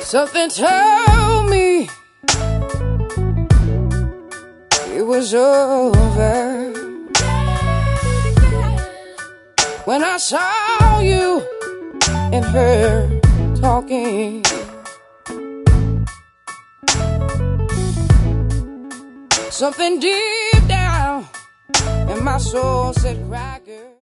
Something told me it was over when I saw you and her talking. Something deep down in my soul said crack.